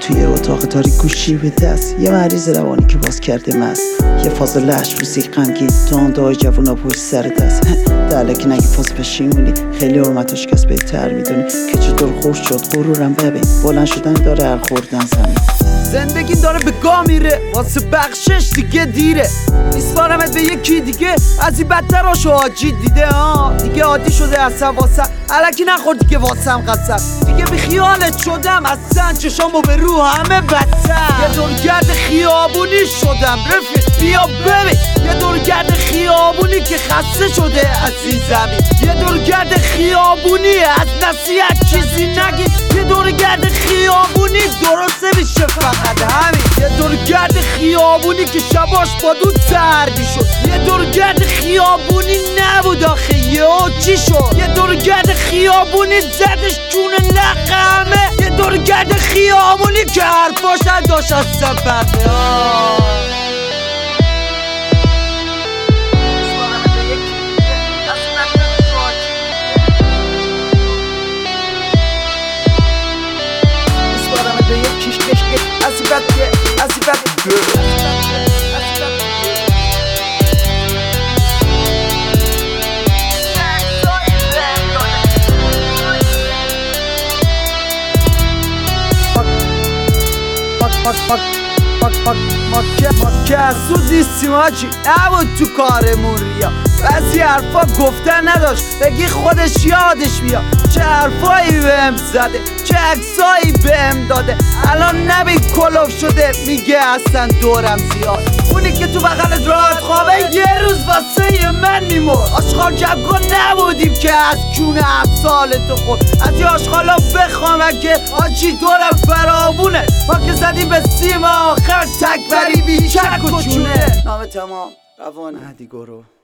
توی اتاق تاریک گوشی به دست، یه مریض روانی که باز کرده مست، یه فاز لشروسی غمگین تو آن دعای جوونا پشت سر دست. دلکی نگی فاز پشیمونی، خیلی حرمتش کس بهتر میدونی که چطور خوش شد غرورم ببین، بلند شدن داره هر خوردن زمین. زندگی داره به گاه میره، واسه بخشش دیگه دیره. میسپارمت به یکی دیگه از این بدتراشو آجی دیده. دیگه عادی شده اصلا واسه الکی نخور دیگه واسم قسم. دیگه بی خیالت شدم اصلا، چشامو به رو همه بدتر. یه دورگرد خیابونی شدم رفیق بیا ببین، یه دورگرد خیابونی که خسته شده از این زمین. یه دورگرد خیابونی از نصیحت چیزی نگی، یه دورگرد خیابونی درسته میشه فقط همین. یه دورگرد خیابونی که شباش با دو سردی شد، یه دورگرد خیابونی نبود آخه یهو چی شد. یه دورگرد خیابونی زدش جون نقمه، یه دورگرد خیابونی که حرفاش داشت از سفره. ما که از سود نیستیم آجی، نبود تو کارمون ریا. بعضی حرفا گفتن نداشت بگی خودش یادش بیا. چه حرفایی بهم زده، چه عکسایی بهم داده، الان نبی کلوف شده میگه اصلا دورم زیاد. اونی که تو بغلت راحت خوابه یه روز واسه من میمرد. آشغال جمع نبودیم که از کون افسال تو خود از یه آشغالا بخوام که آجی دورم فرابونه. ما که زدیم به سیم آخر تک بری بی چک و چونه. نام تمام روان هدی گرو.